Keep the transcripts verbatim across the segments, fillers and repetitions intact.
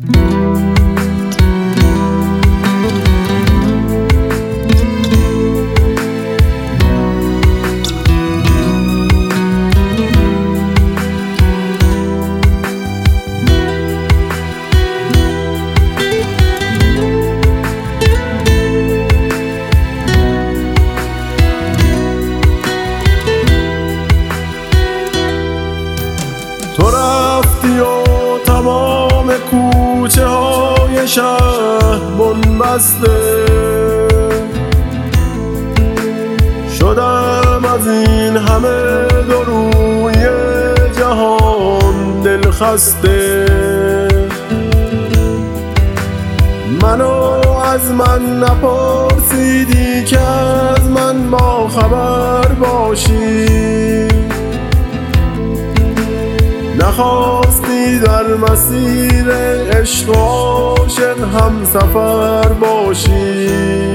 تو رفتی و تمام کوچه های شهر بنبسته شدم از این همه دو روی جهان دلخسته. منو از من نپرسیدی که از من با خبر باشی، نخواستی در مسیر عشق و عاشق هم سفر باشی.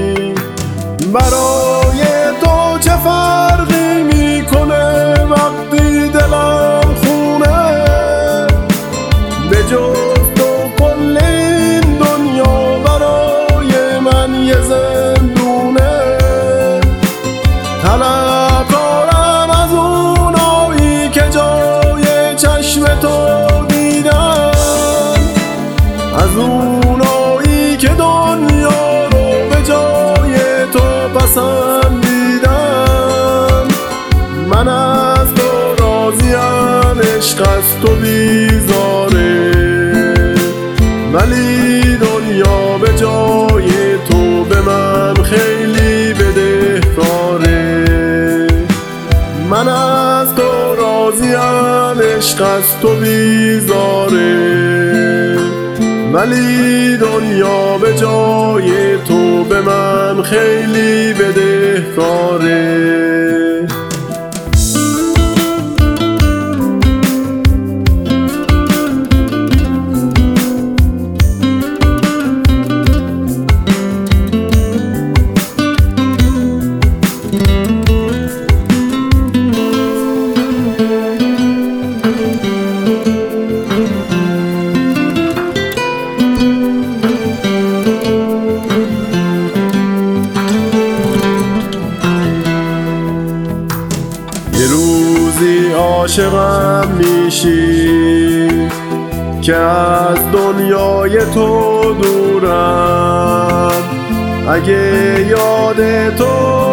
برای تو چه فرقی میکنه وقتی دلم خونه، به جز تو کل این دنیا برای من یه زندونه. طلبکارم از اونایی که جای چشم تو دیدن، از اونایی که دنیا رو به جای تو پسندیدن. من از تو راضیم، عشق از تو بیزاره، ولی دنیا به جای تو به من خیلی بدهکاره. من از تو راضیم، عشق از تو بیزاره، ولی دنیا به جای تو به من خیلی بدهکاره. یه روزی عاشقم میشی که از دنیای تو دورم. اگه یاد تو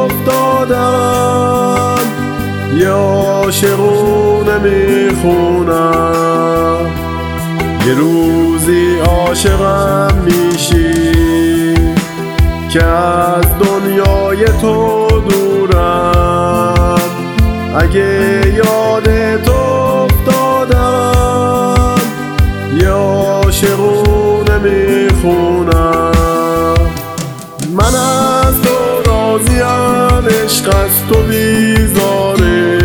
افتادم یه عاشقونه میخونم. یه روزی عاشقم میشی که از دنیای تو دورم. اگه یاد تو افتادم یه عاشقونه میخونم. من از تو راضیم، عشق از تو بیزاره،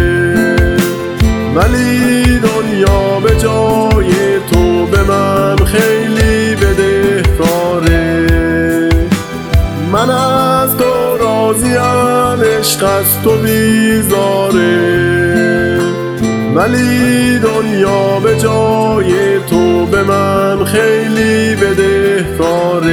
ولی دنیا به جای تو به من خیلی بدهکاره. من از تو راضیم، عشق از تو بیزاره، ولی دنیا به جای تو به من خیلی بدهکاره.